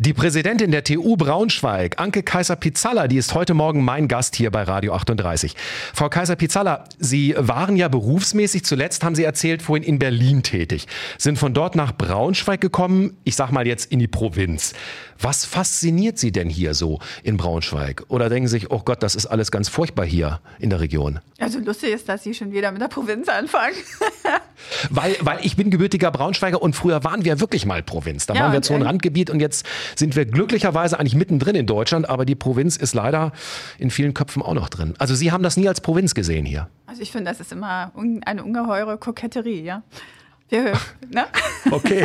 Die Präsidentin der TU Braunschweig, Anke Kaiser-Pizzalla, die ist heute Morgen mein Gast hier bei Radio 38. Frau Kaiser-Pizzalla, Sie waren ja berufsmäßig, zuletzt haben Sie erzählt, vorhin in Berlin tätig, sind von dort nach Braunschweig gekommen, ich sag mal jetzt in die Provinz. Was fasziniert Sie denn hier so in Braunschweig? Oder denken Sie sich, oh Gott, das ist alles ganz furchtbar hier in der Region? Also lustig ist, dass Sie schon wieder mit der Provinz anfangen. Weil ich bin gebürtiger Braunschweiger und früher waren wir wirklich mal Provinz. Da waren wir so ein Randgebiet und jetzt sind wir glücklicherweise eigentlich mittendrin in Deutschland, aber die Provinz ist leider in vielen Köpfen auch noch drin. Also Sie haben das nie als Provinz gesehen hier? Also ich finde, das ist immer eine ungeheure Koketterie, ja. Ne? Okay.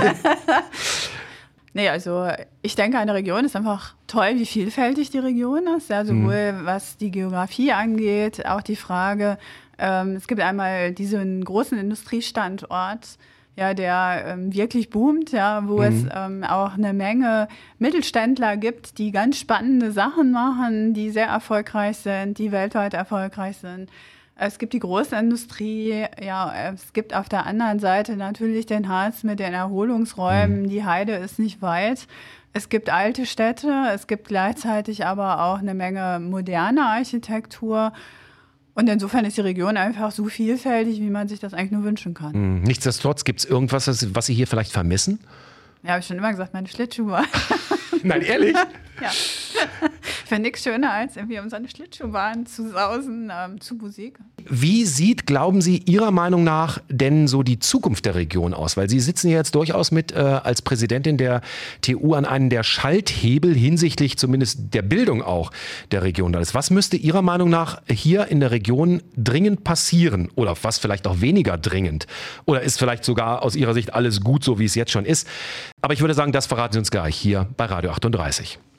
Nee, also ich denke, eine Region ist einfach toll, wie vielfältig die Region ist. Ja, sowohl was die Geografie angeht, auch die Frage, es gibt einmal diesen großen Industriestandort, ja, der wirklich boomt, ja, wo es auch eine Menge Mittelständler gibt, die ganz spannende Sachen machen, die sehr erfolgreich sind, die weltweit erfolgreich sind. Es gibt die Großindustrie, ja, es gibt auf der anderen Seite natürlich den Harz mit den Erholungsräumen, die Heide ist nicht weit. Es gibt alte Städte, es gibt gleichzeitig aber auch eine Menge moderne Architektur. Und insofern ist die Region einfach so vielfältig, wie man sich das eigentlich nur wünschen kann. Nichtsdestotrotz, gibt es irgendwas, was Sie hier vielleicht vermissen? Ja, habe ich schon immer gesagt, meine Schlittschuhe. Nein, ehrlich? Ja. Ich finde nichts schöner, als irgendwie um so eine Schlittschuhbahn zu sausen, zu Musik. Wie sieht, glauben Sie, Ihrer Meinung nach denn so die Zukunft der Region aus? Weil Sie sitzen ja jetzt durchaus mit als Präsidentin der TU an einem der Schalthebel hinsichtlich zumindest der Bildung auch der Region. Was müsste Ihrer Meinung nach hier in der Region dringend passieren? Oder was vielleicht auch weniger dringend? Oder ist vielleicht sogar aus Ihrer Sicht alles gut, so wie es jetzt schon ist? Aber ich würde sagen, das verraten Sie uns gleich hier bei Radio 38.